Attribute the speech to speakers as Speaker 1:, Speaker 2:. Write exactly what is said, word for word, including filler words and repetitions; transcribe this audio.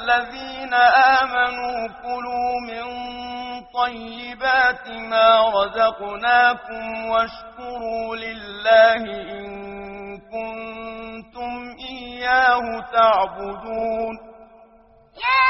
Speaker 1: الذين آمنوا كلوا من طيبات ما رزقناكم واشكروا لله إن كنتم إياه تعبدون.
Speaker 2: يا